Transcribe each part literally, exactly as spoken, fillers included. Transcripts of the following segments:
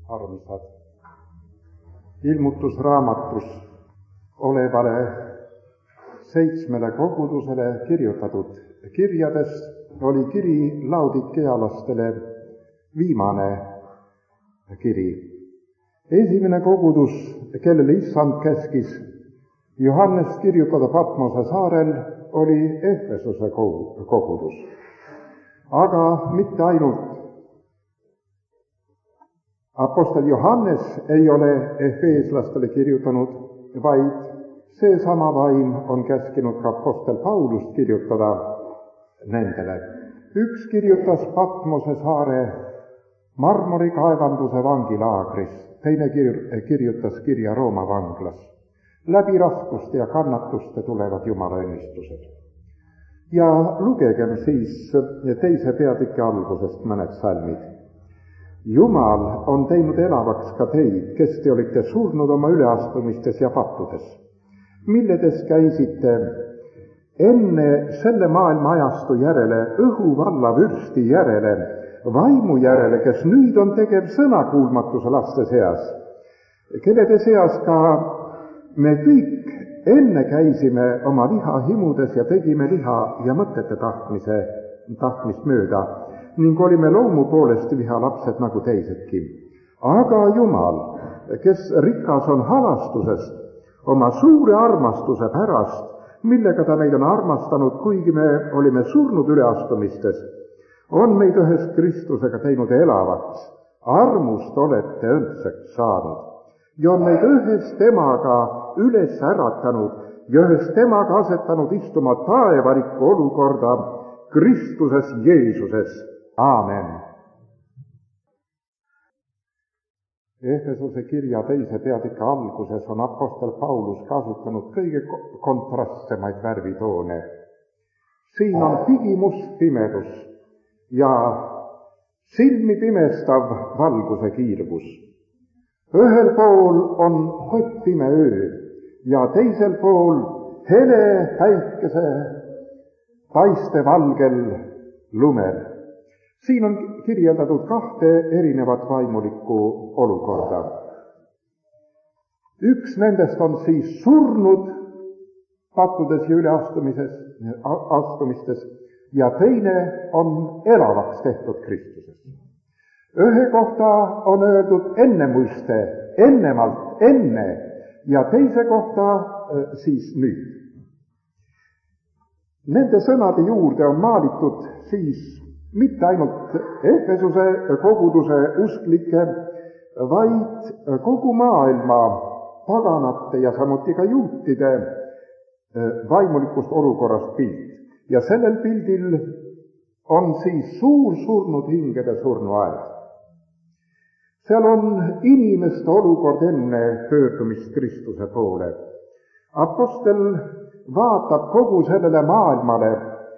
armsad. Ilmutusraamatus olevale seitsmele kogudusele kirjutatud kirjades oli kiri laodikealastele viimane kiri. Esimene kogudus, kellele issand käskis Johannest kirjutada Patmose saarel, oli Efesuse kogudus. Aga mitte ainult. Apostel Johannes ei ole efeeslastele kirjutanud, vaid seesama vaim on käskinud ka apostel Paulust kirjutada nendele. Üks kirjutas Patmose saare marmorikaevanduse vangilaagris, teine kir- kirjutas kirja Rooma vanglas. Läbi raskuste ja kannatuste tulevad Jumala õnnistused. Ja lugegem siis teise peatüki algusest mõned salmid. Jumal on teinud elavaks ka teid, kes te olite surnud oma üleastumistes ja pattudes, milledes käisite enne selle maailma ajastu järele, õhuvalla vürsti järele, vaimu järele, kes nüüd on tegev sõnakuulmatuse laste seas, kellede seas ka me kõik enne käisime oma liha himudes ja tegime liha ja mõtete tahtmise, tahtmist mööda ning olime loomu poolest viha lapsed nagu teisedki. Aga Jumal, kes rikas on halastusest, oma suure armastuse pärast, millega ta meid on armastanud, kuigi me olime surnud üleastumistes, on meid ühes Kristusega teinud elavaks, armust olete õndseks saanud ja on meid ühes temaga üles äratanud ja ühes temaga asetanud istuma taevalikku olukorda Kristuses Jeesuses. Aamen. Efesuse kirja teise peatüki alguses on apostel Paulus kasutanud kõige kontrastsemaid värvitoone. Siin on pigimust pimedus ja silmi pimestav valguse kiirgus. Ühel pool on kottpime öö ja teisel pool hele päikese paiste valgel lumel. Siin on kirjeldatud kahte erinevat vaimulikku olukorda. Üks nendest on siis surnud pattudes ja üleastumises, astumistes ja teine on elavaks tehtud Kristuses. Ühe kohta on öeldud ennemuiste, ennemalt, enne ja teise kohta siis nüüd. Nende sõnade juurde on maalitud siis mitte ainult Efesuse koguduse usklike, vaid kogu maailma paganate ja samuti ka juutide vaimulikust olukorrast pilt. Ja sellel pildil on siis suur surnud hingede surnuaed. Seal on inimeste olukord enne pöördumist Kristuse poole. Apostel vaatab kogu sellele maailmale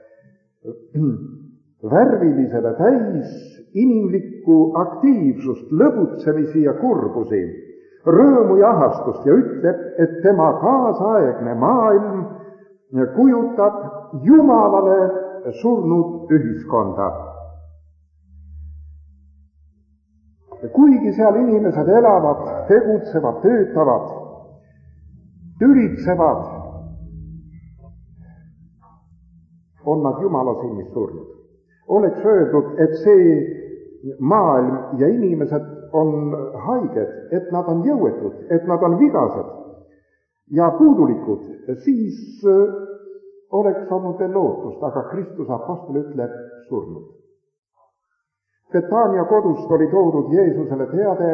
värvilisele täis inimlikku aktiivsust, lõbutsemisi ja kurbusi, rõõmu ja ahastust ja ütleb, et tema kaasaegne maailm kujutab Jumalale surnud ühiskonda. Kuigi seal inimesed elavad, tegutsevad, töötavad, tülitsevad, on nad Jumala silmis surnud. Oleks öeldud, et see maailm ja inimesed on haiged, et nad on jõuetud, et nad on vigased ja puudulikud, siis oleks olnud veel lootust, aga Kristuse apostel ütleb surnud. Betania kodust oli toodud Jeesusele teade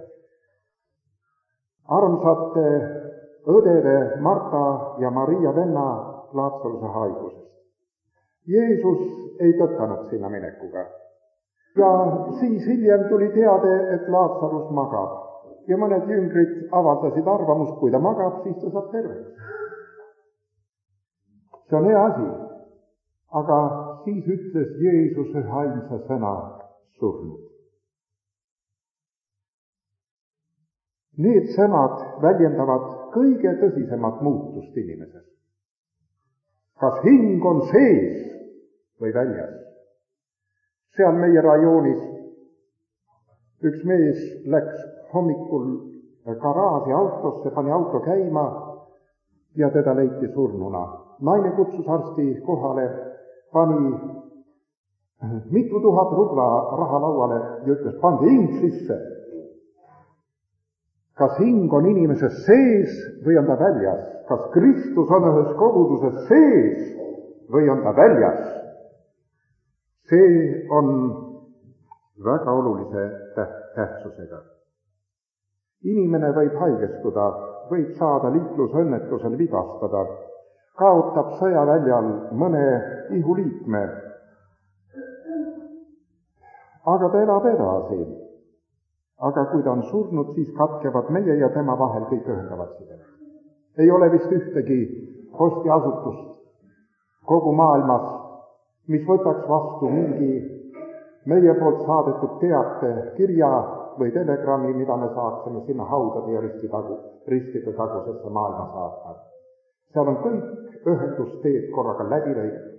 armsate õdede Marta ja Maria venna Laatsaruse haigusest. Jeesus ei tõkanud sinna minekuga. Ja siis hiljem tuli teade, et Laatsarus magab. Ja mõned jüngrid avaldasid arvamust, kui ta magab, siis ta saab terveks. See on hea asi. Aga siis ütles Jeesus ühe ainsa sõna surnud. Need sõnad väljendavad kõige tõsisemat muutust inimeses. Kas hing on sees või väljas? Seal meie rajoonis üks mees läks hommikul garaaži autosse, pani auto käima ja teda leiti surnuna. Naine kutsus arsti kohale, pani mitu tuhat rubla raha lauale ja ütles, pange hing sisse. Kas hing on inimeses sees või on ta väljas? Kas Kristus on ühes koguduses sees või on ta väljas? See on väga olulise tähtsusega. Inimene võib haigestuda, võib saada liiklusõnnetusel vigastada, kaotab sõjaväljal mõne ihuliikme, aga ta elab edasi. Aga kui ta on surnud, siis katkevad meie ja tema vahel kõik ühendavad sidemed. Ei ole vist ühtegi postiasutust kogu maailmas, mis võtaks vastu mingi meie poolt saadetud teate, kirja või telegrammi, mida me saaksime sinna haudade ja ristitagu, ristide tagusesse maailma saata. Seal on kõik ühendusteed korraga läbi lõigatud.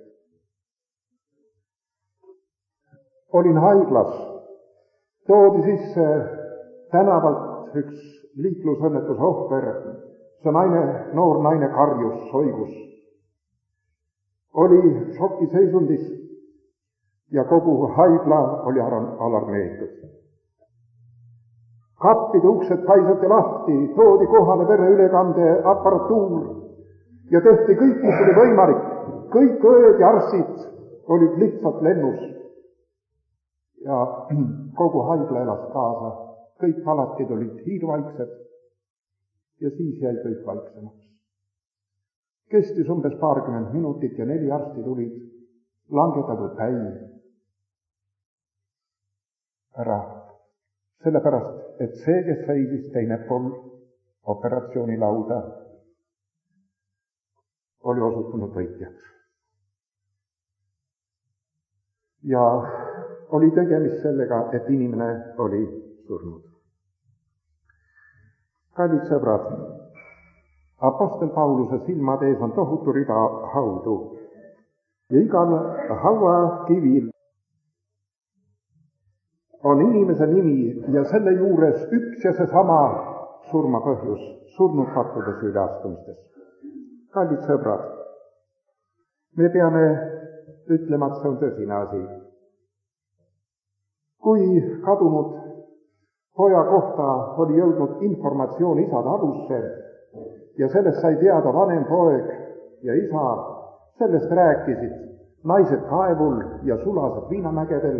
Olin haiglas, toodi sisse tänavalt üks liiklusõnnetuse ohver, see naine, noor naine karjus, soigus, oli šokiseisundis ja kogu haigla oli alarmeeritud. Kappide uksed paisati lahti, toodi kohale vereülekande aparatuur ja tehti kõik, mis oli võimalik. Kõik õed ja arstid olid lihtsalt lennus. Ja kogu haigla elas kaasa, kõik palatid olid hiirvaiksed ja siis jäi kõik vaiksemaks. Kestis umbes paarkümmend minutit ja neli arsti tulid, langetatud päi ära, sellepärast, et see, kes seisis teine pool operatsioonilauda, oli osutunud võitjaks. Ja oli tegemist sellega, et inimene oli surnud. Kallid sõbrad, apostel Pauluse silmade ees on tohutu rida haudu ja igal hauakivil on inimese nimi ja selle juures üks ja seesama surmapõhjus, surnud pattude süüleastumistes. Kallid sõbrad, me peame ütlema, et see on tõsine asi. Kui kadunud poja kohta oli jõudnud informatsioon isa talusse ja sellest sai teada vanem poeg ja isa, sellest rääkisid naised kaevul ja sulased viinamägedel,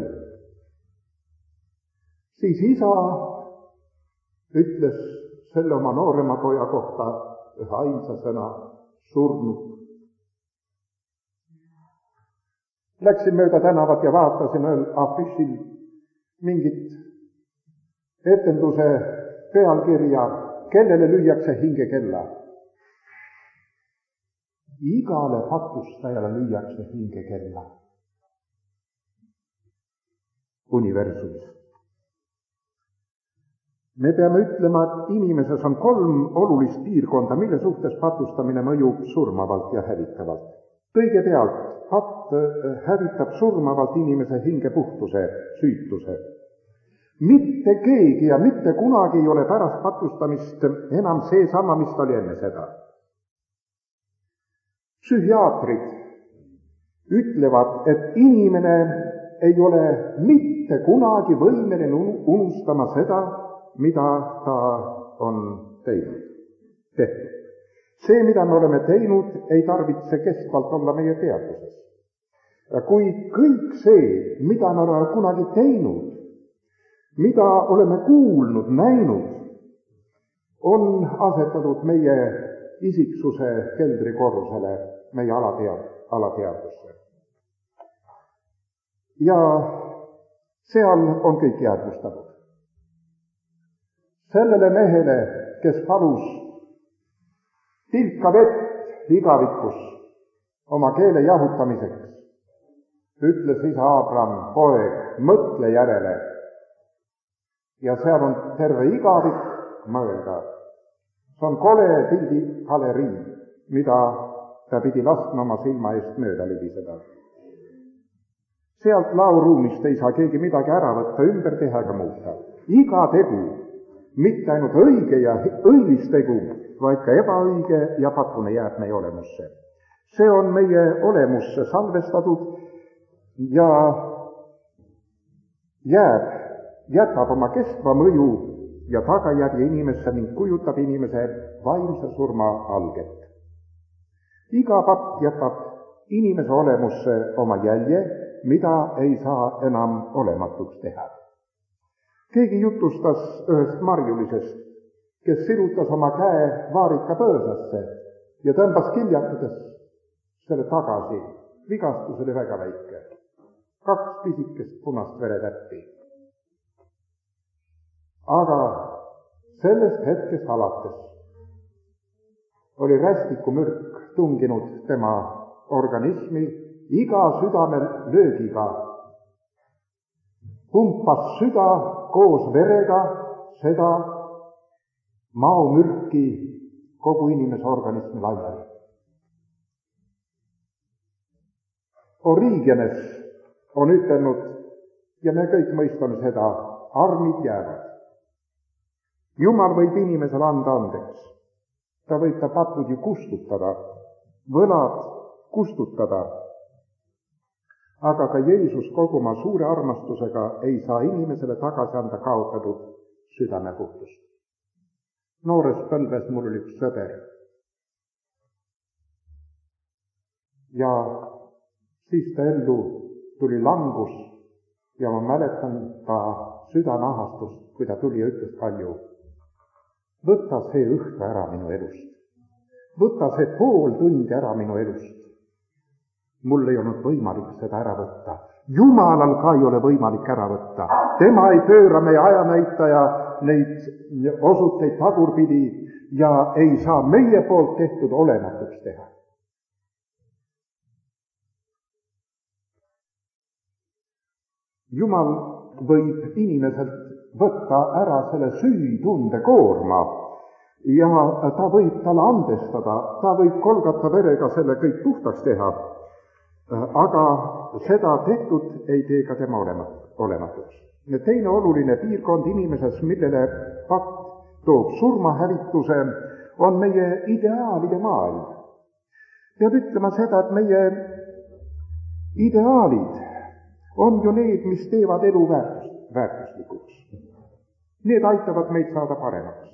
siis isa ütles selle oma noorema poja kohta ühe ainsa sõna, surnud. Läksin mööda tänavat ja vaatasin ühel afišil mingit etenduse pealkirja, kellele lüüakse hingekella. Igale patustajale lüüakse hingekella. Universumis. Me peame ütlema, et inimeses on kolm olulist piirkonda, mille suhtes patustamine mõjub surmavalt ja hävitavalt. Kõigepealt patt hävitab surmavalt inimese hingepuhtuse, süütuse. Mitte keegi ja mitte kunagi ei ole pärast patustamist enam seesama, mis ta oli enne seda. Psühhiaatrid ütlevad, et inimene ei ole mitte kunagi võimeline unustama seda, mida ta on teinud, tehtud. See, mida me oleme teinud, ei tarvitse kestvalt olla meie teadvuses. Kui kõik see, mida me oleme kunagi teinud, mida oleme kuulnud, näinud, on asetatud meie isiksuse keldrikorrusele, meie alatead, alateadvusse. Ja seal on kõik jäädvustatud. Sellele mehele, kes palus tilka vett igavikus oma keele jahutamiseks, ütles isa Abraham, poeg, mõtle järele. Ja seal on terve igavik mõelda. See on kole pildigalerii, mida ta pidi laskma oma silma eest mööda libiseda. sealt laoruumist ei saa keegi midagi ära võtta, ümber teha ega muuta. Iga tegu, mitte ainult õige ja õilis tegu, vaid ka ebaõige ja patune jääb meie olemusse. See on meie olemusse salvestatud ja jääb, jätab oma kestva mõju ja tagajärje inimesse ning kujutab inimese vaimse surma alget. Iga patt jätab inimese olemusse oma jälje, mida ei saa enam olematuks teha. Keegi jutustas ühest marjulisest, kes sirutas oma käe vaarika põõsasse ja tõmbas kiljakades selle tagasi. Vigastus oli väga väike. Kaks pisikest punast veretäppi. Aga sellest hetkest alates oli rästikumürk tunginud tema organismi, iga südamel löögiga pumpas süda koos verega seda maomürki kogu inimese organismi laiali. Origenes on ütelnud, ja me kõik mõistame seda, armid jäävad. Jumal võib inimesele anda andeks. Ta võib ta patud ju kustutada, võlad kustutada. Aga ka Jeesus kogu oma suure armastusega ei saa inimesele tagasi anda kaotatud südamepuhtust. Noores põlves mul oli üks sõber. Ja siis ta ellu tuli langus ja ma mäletan ta südameahastust, kui ta tuli ja ütles Kalju, võta see õhtu ära minu elust. Võta see pool tundi ära minu elust. Mul ei olnud võimalik seda ära võtta. Jumalal ka ei ole võimalik ära võtta. Tema ei pööra meie ajanäitaja neid osuteid tagurpidi ja ei saa meie poolt tehtud olematuks teha. Jumal võib inimeselt võtta ära selle süütunde koorma ja ta võib talle andestada, ta võib kolgata verega selle kõik puhtaks teha, aga seda tehtud ei tee ka tema olematuks. Teine oluline piirkond inimeses, millele pakt toob surmahävituse, on meie ideaalide maailm. Peab ütlema seda, et meie ideaalid on ju need, mis teevad elu väärtus, väärtuslikuks. Need aitavad meid saada paremaks.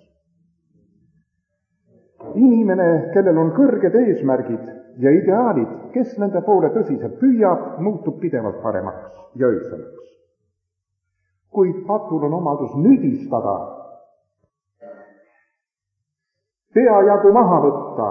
Inimene, kellel on kõrged eesmärgid ja ideaalid, kes nende poole tõsiselt püüab, muutub pidevalt paremaks ja õitsemaks. Kuid patul on omadus nüdistada, peajagu maha võtta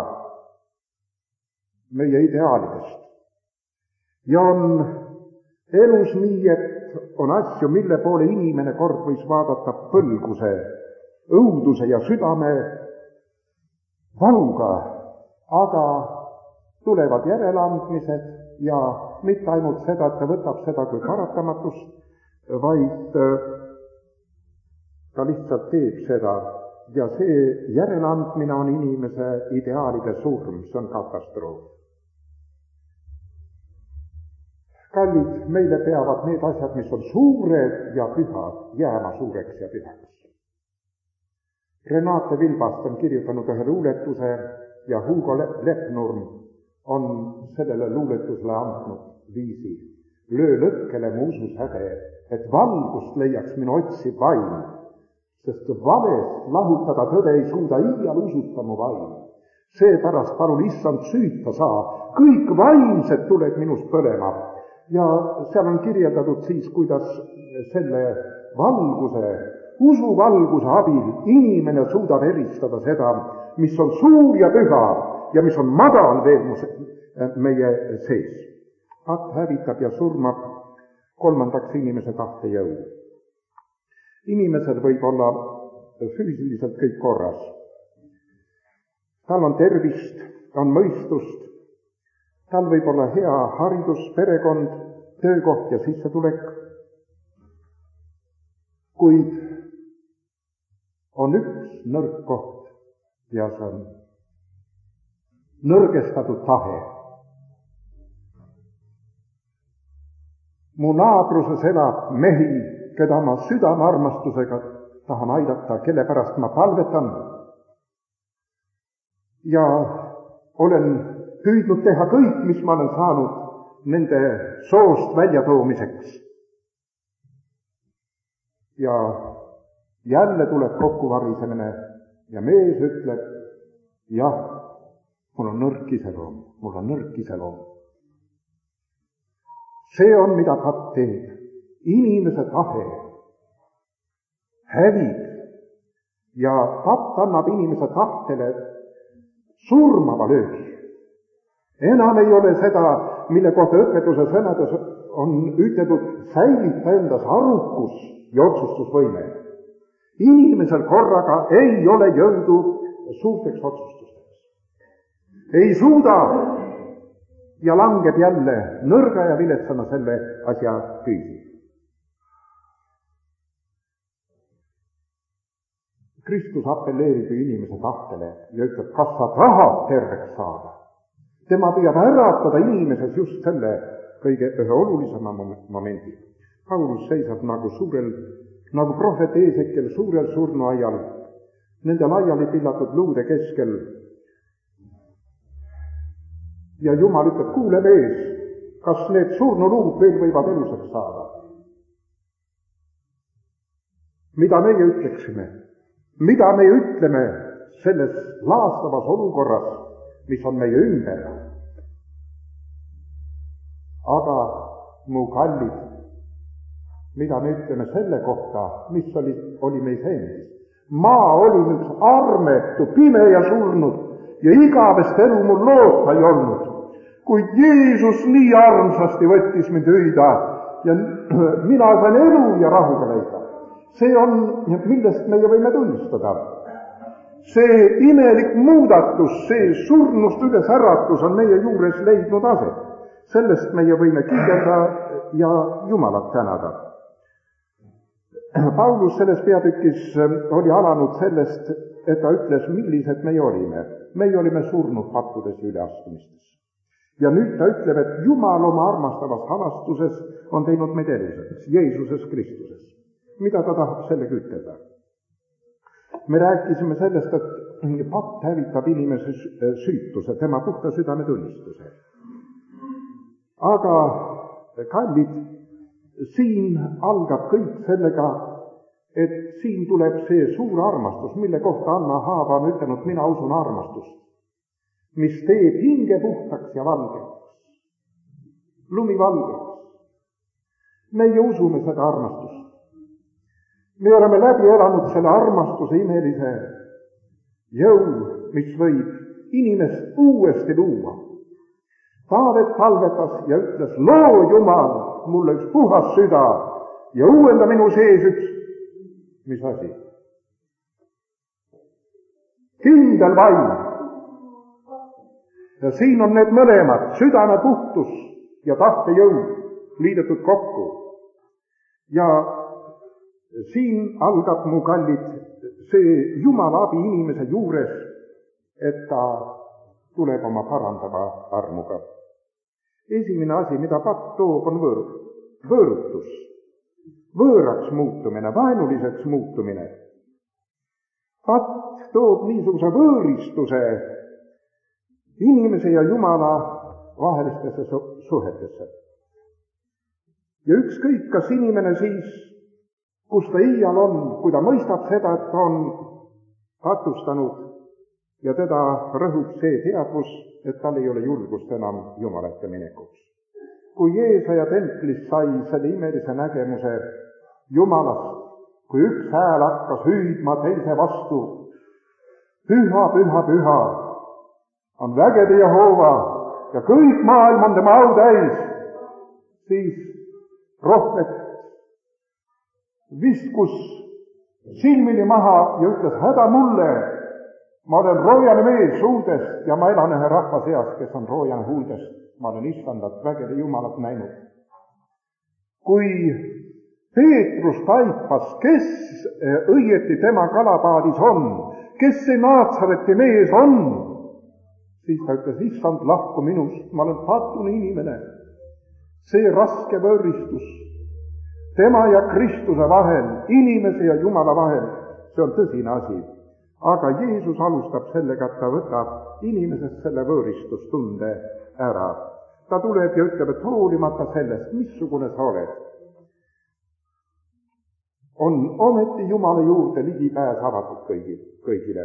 meie ideaalidest. Ja on elus nii, et on asju, mille poole inimene kord võis vaadata põlguse, õuduse ja südame valuga, aga tulevad järeleandmised ja mitte ainult seda, et ta võtab seda kui paratamatust, vaid ta lihtsalt teeb seda ja see järeleandmine on inimese ideaalide surm, see on katastroof. Kallid, meile peavad need asjad, mis on suured ja pühad, jääma suureks ja pühaks. Renate Vilbast on kirjutanud ühe luuletuse ja Hugo Lepnurm on sellele luuletusele andnud viisi. Löö lõkkele mu usus häde, et valgust leiaks minu otsiv vaim, sest valest lahutada tõde ei suuda iial usuta mu vaim. Seepärast palun issand süüta saa, kõik vaimsed tuled minust põlema. Ja seal on kirjeldatud siis, kuidas selle valguse, usuvalguse abil inimene suudab eristada seda, mis on suur ja püha ja mis on madal veel meie sees. Patt hävitab ja surmab kolmandaks inimese tahtejõu. Inimesel võib olla füüsiliselt kõik korras. Tal on tervist, on mõistust, tal võib olla hea haridus, perekond, töökoht ja sissetulek, kuid on üks nõrk koht ja see on nõrgestatud tahe. mu naabruses elab mehi, keda ma südamearmastusega tahan aidata, kelle pärast ma palvetan. Ja olen püüdnud teha kõik, mis ma olen saanud nende soost väljatoomiseks. Ja jälle tuleb kokkuvarisemine ja mees ütleb, jah, mul on nõrk iseloom, mul on nõrk iseloom. See on, mida patt teeb. Inimese tahe hävib ja patt annab inimese tahtele surmava löögi. Enam ei ole seda, mille kohta õpetuse sõnades on ütletud, säilita endas arukus ja otsustusvõime. Inimesel korraga ei ole jõudu suurteks otsustusteks. Ei suuda ja langeb jälle nõrga ja viletsana selle asja küüsi. Kristus appelleerib inimese tahtele ja ütleb, kas sa tahad terveks saada. Tema püüab äratada inimeses just selle kõige ühe olulisema momendi. Paulus seisab nagu suurel, nagu prohvet Eesekiel suurel surnuaial, nende laiali pillatud luude keskel. Ja Jumal ütleb, kuule mees, kas need surnuluud veel võivad eluseks saada? Mida meie ütleksime? Mida me ütleme selles laastavas olukorras, mis on meie ümber? Aga mu kallid, mida me ütleme selle kohta, mis oli, oli meis endis? Maa oli üks armetu, pime ja surnud ja igavest elu mul loota ei olnud. Kuid Jeesus nii armsasti võttis mind hüüda ja mina sain elu ja rahuga leida. See on, millest meie võime tunnistada. See imelik muudatus, see surnust üles äratus on meie juures leidnud aset. Sellest meie võime kiidada ja Jumalat tänada. Paulus selles peatükis oli alanud sellest, et ta ütles, millised meie olime. Meie olime surnud pattudes ja üleastumistes. Ja nüüd ta ütleb, et Jumal oma armastavas halastuses on teinud meid eluseks, Jeesuses Kristuses. Mida ta tahab sellega ütelda? Me rääkisime sellest, et patt hävitab inimese süütuse, tema puhta südametunnistuse. Aga kallid, siin algab kõik sellega, et siin tuleb see suur armastus, mille kohta Anna Haava on ütelnud, mina usun armastust, mis teeb hinge puhtaks ja valgeks, lumivalgeks. Meie usume seda armastust. Me oleme läbi elanud selle armastuse imelise jõu, mis võib inimest uuesti luua. Taavet palvetas ja ütles, loo Jumal, mulle üks puhas süda ja uuenda minu sees üks, mis asi? Kindel vaim. Ja siin on need mõlemad, südame puhtus ja tahtejõud liidetud kokku. Ja siin algab, mu kallid, see Jumala abi inimese juures, et ta tuleb oma parandava armuga. Esimene asi, mida patt toob, on võõr, võõrutus. Võõraks muutumine, vaenuliseks muutumine. Patt toob niisuguse võõristuse inimese ja Jumala vahelistesse suhetesse. Ja ükskõik, kas inimene siis, kus ta iial on, kui ta mõistab seda, et ta on katustanud ja teda rõhub see teadvus, et tal ei ole julgust enam Jumala ette minekuks. Kui Jeesaja templis sai selle imelise nägemuse Jumalast, kui üks hääl hakkas hüüdma teise vastu, püha, püha, püha, on vägede Jehova ja kõik maailm on tema au täis, siis prohvet viskus silmini maha ja ütles, häda mulle, ma olen roojane mees huudest ja ma elan ühe rahva seas, kes on roojane huudest. Ma olen istandat vägede Jumalat näinud. Kui Peetrus taipas, kes õieti tema kalapaadis on, kes see Naatsareti mees on, siis ta ütles, issand, lahku minust, ma olen patune inimene. see raske võõristus tema ja Kristuse vahel, inimese ja Jumala vahel, see on tõsine asi. Aga Jeesus alustab sellega, et ta võtab inimesest selle võõristustunde ära. Ta tuleb ja ütleb, et hoolimata sellest, missugune sa oled, on ometi Jumala juurde ligipääs avatud kõigi, kõigile.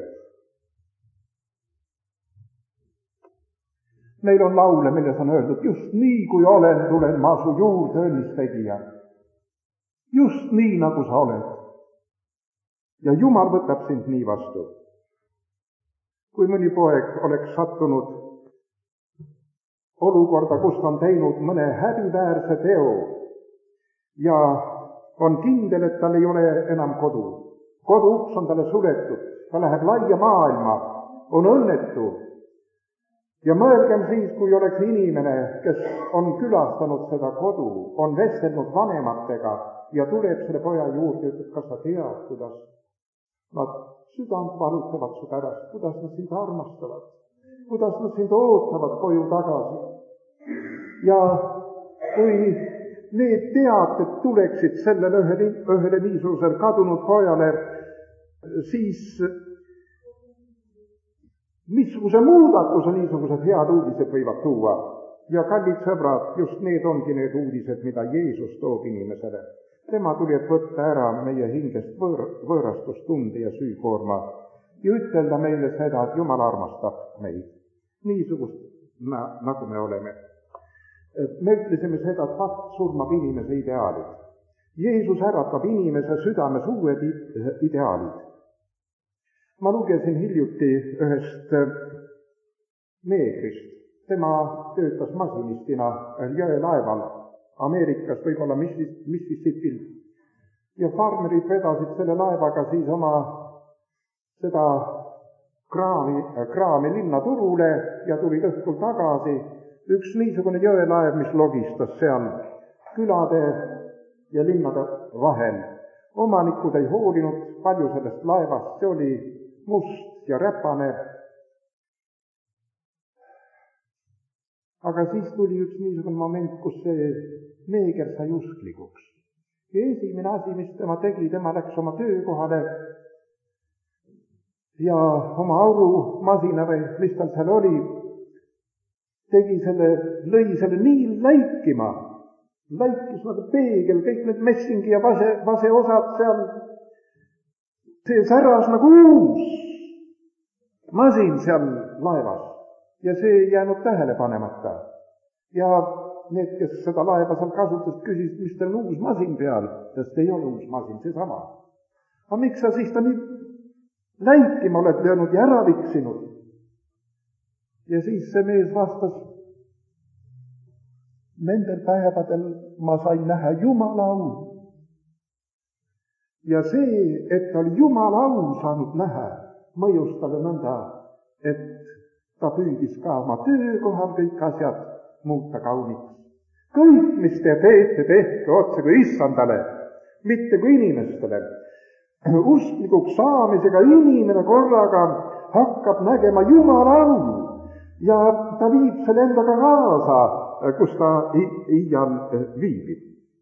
Meil on laule, milles on öeldud, just nii kui olen, tulen ma su juurde õnnistegija. Just nii, nagu sa oled. Ja Jumal võtab sind nii vastu. Kui mõni poeg oleks sattunud olukorda, kus on teinud mõne häbiväärse teo ja on kindel, et tal ei ole enam kodu. Koduuks on talle suletud, ta läheb laia maailma, on õnnetu. Ja mõelgem siis, kui oleks inimene, kes on külastanud seda kodu, on vestelnud vanematega ja tuleb selle poja juurde ja ütleb, kas sa tead, kuidas nad südant valutavad su pärast, kuidas nad sind armastavad, kuidas nad sind ootavad koju tagasi. Ja kui need teated tuleksid sellele ühele, ühele niisugusel kadunud pojale, siis missuguse muudatuse niisugused head uudised võivad tuua. Ja kallid sõbrad, just need ongi need uudised, mida Jeesus toob inimesele. Tema tuli, et võtta ära meie hingest võõr, võõrastustunde ja süükoorma ja ütelda meile seda, et Jumal armastab meid. Niisugust, nagu me oleme. Me ütlesime seda, et vast surmab inimese ideaalid. Jeesus äratab inimese südames uued ideaalid. Ma lugesin hiljuti ühest neegrist. Tema töötas masinistina jõelaeval Ameerikas, võib-olla Mississippil. Ja farmerid vedasid selle laevaga siis oma seda kraami, kraami linna turule ja tulid õhtul tagasi. Üks niisugune jõelaev, mis logistas seal külade ja linnade vahel. Omanikud ei hoolinud palju sellest laevast, see oli must ja räpane. Aga siis tuli üks niisugune moment, kus see neeger sai usklikuks. Ja esimene asi, mis tema tegi, tema läks oma töökohale ja oma aurumasina või mis tal seal oli, tegi selle, lõi selle nii läikima, läikis nagu peegel, kõik need messingi ja vase, vase osad seal, see säras nagu uus masin seal laevas. Ja see ei jäänud tähele panemata. Ja need, kes seda laeva seal kasutas, küsisid, mis teil on uus masin peal, sest ei ole uus masin, see sama. Aga miks sa siis ta nii läikima oled löönud ja ära viksinud? Ja siis see mees vastas, nendel päevadel ma sain näha Jumala au. Ja see, et ta oli Jumala au saanud näha, mõjus talle nõnda, et ta püüdis ka oma töökohal kõik asjad muuta kauniks. Kõik, mis te teete, tehke otse kui issandale, mitte kui inimestele. Usklikuks saamisega inimene korraga hakkab nägema Jumala au ja ta viib selle endaga kaasa, kus ta iial viibib.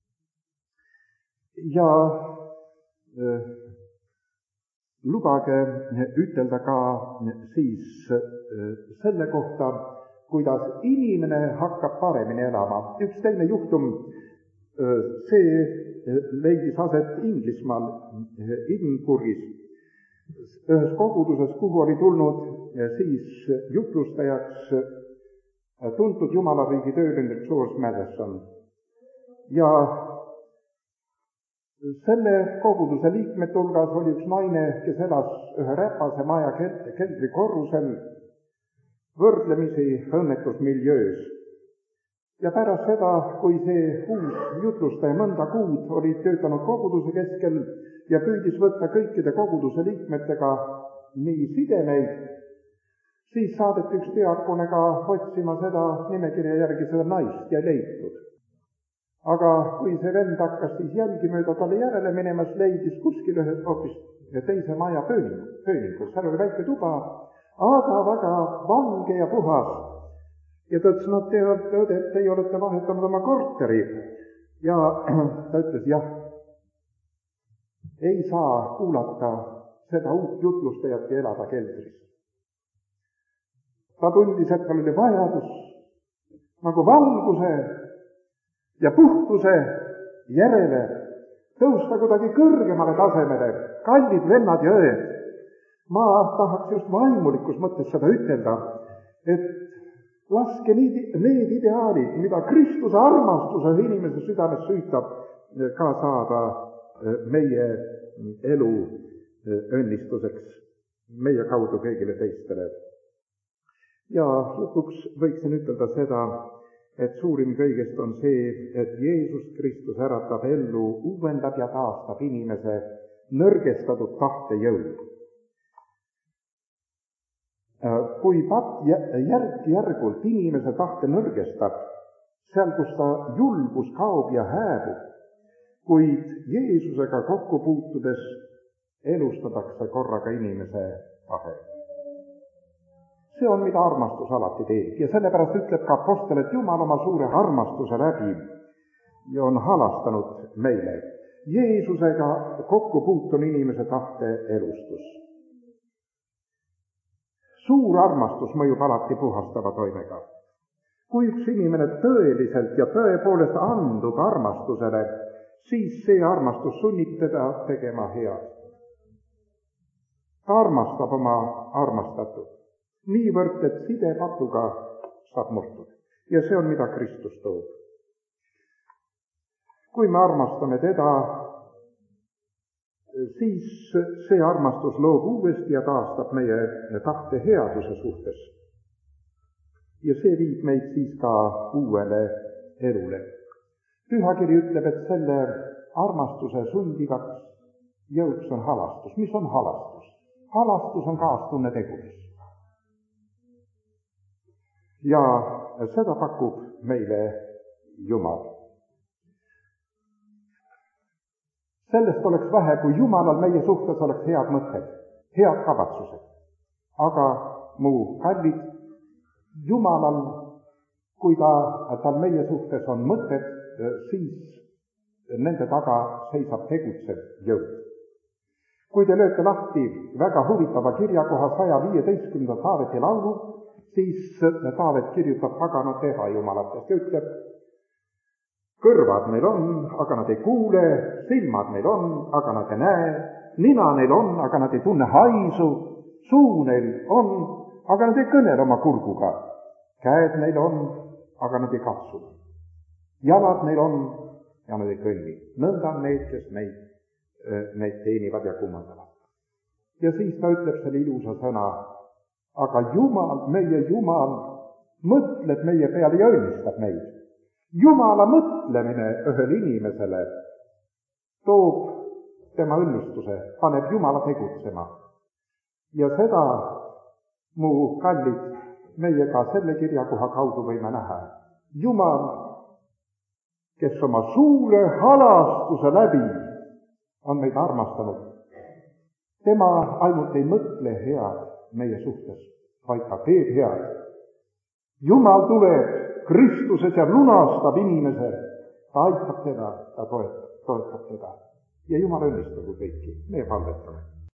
Ja äh, lubage ütelda ka siis selle kohta, kuidas inimene hakkab paremini elama. Üks teine juhtum, see leidis aset Inglismaal, Edinburghis, ühes koguduses, kuhu oli tulnud siis jutlustajaks tuntud Jumalariigi tööline George Madison. Ja selle koguduse liikmete hulgas oli üks naine, kes elas ühe räpase maja keldrikorrusel võrdlemisi õnnetus miljöös. Ja pärast seda, kui see uus jutlustaja mõnda kuud oli töötanud koguduse keskel ja püüdis võtta kõikide koguduse liikmetega nii sidemeid, siis saadeti üks diakonega otsima seda nimekirja järgi seda naist ja leitud. Aga kui see vend hakkas siis jälgi mööda talle järele minemas, leidis kuskil ühes hoopis teise maja pööningus. Seal oli väike tuba, aga väga valge ja puhas. ja ta ütles, no te olete õded, teie olete vahetanud oma korteri. Ja ta ütles, jah, ei saa kuulata seda uut jutlustajat ja elada keldris. Ta tundis, et tal oli vajadus nagu valguse ja puhtuse järele tõusta kuidagi kõrgemale tasemele. Kallid vennad ja õed, ma tahaks just vaimulikus mõttes seda ütelda, et laske need, need ideaalid, mida Kristuse armastuse inimese südames süütab, ka saada meie elu õnnistuseks, meie kaudu kõigile teistele. Ja lõpuks võiksin ütelda seda, et suurim kõigest on see, et Jeesus Kristus äratab ellu, uuendab ja taastab inimese nõrgestatud tahtejõud. Kui patt järk-järgult inimese tahte nõrgestab, seal, kus ta julgus kaob ja hääbub, kuid Jeesusega kokku puutudes elustatakse korraga inimese tahe. See on, mida armastus alati teeb ja sellepärast ütleb ka apostel, et Jumal oma suure armastuse läbi ja on halastanud meile. Jeesusega kokku puutun inimese tahte elustus. Suur armastus mõjub alati puhastava toimega. Kui üks inimene tõeliselt ja tõepoolest andub armastusele, siis see armastus sunnib teda tegema head. Ta armastab oma armastatud niivõrd, et side patuga saab murtud. Ja see on, mida Kristus toob. Kui me armastame teda, siis see armastus loob uuesti ja taastab meie tahte headuse suhtes. Ja see viib meid siis ka uuele elule. Pühakiri ütleb, et selle armastuse sundivaks jõuks on halastus. Mis on halastus? Halastus on kaastunne tegudes. Ja seda pakub meile Jumal. Sellest oleks vähe, kui Jumalal meie suhtes oleks head mõtted, head kavatsused. Aga mu kallid, Jumalal, kui ta, tal meie suhtes on mõtted, siis nende taga seisab tegutsev jõud. Kui te lööte lahti väga huvitava kirjakoha saja viieteistkümnenda Taaveti laulu, siis Taavet kirjutab paganate ebajumalatest ja ütleb, kõrvad neil on, aga nad ei kuule, silmad neil on, aga nad ei näe, nina neil on, aga nad ei tunne haisu, suu neil on, aga nad ei kõnele oma kurguga, käed neil on, aga nad ei katsu, jalad neil on ja nad ei kõnni. Nõnda on need, kes neid, neid teenivad ja kummandavad. Ja siis ta ütleb selle ilusa sõna, aga Jumal, meie Jumal, mõtleb meie peale ja õnnistab meid. Jumala mõtlemine ühele inimesele toob tema õnnistuse, paneb Jumala tegutsema. Ja seda, mu kallid, meie ka selle kirjakoha kaudu võime näha. Jumal, kes oma suure halastuse läbi on meid armastanud, tema ainult ei mõtle head meie suhtes, vaid ka teeb head. Jumal tuleb Kristuses ja lunastab inimese, ta aitab teda, ta toetab, toetab teda. Ja Jumal õnnistagu kõiki, meie palvetame.